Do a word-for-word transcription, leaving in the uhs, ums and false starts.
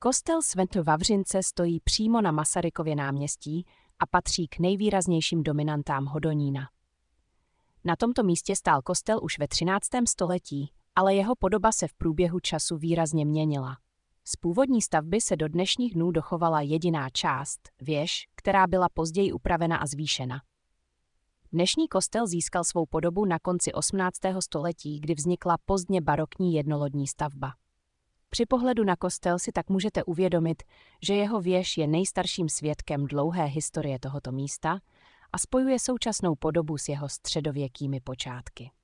Kostel svätého Vavřince stojí přímo na Masarykově náměstí a patří k nejvýraznějším dominantám Hodonína. Na tomto místě stál kostel už ve třináctém století, ale jeho podoba se v průběhu času výrazně měnila. Z původní stavby se do dnešních dnů dochovala jediná část, věž, která byla později upravena a zvýšena. Dnešní kostel získal svou podobu na konci osmnáctého století, kdy vznikla pozdně barokní jednolodní stavba. Při pohledu na kostel si tak můžete uvědomit, že jeho věž je nejstarším svědkem dlouhé historie tohoto místa a spojuje současnou podobu s jeho středověkými počátky.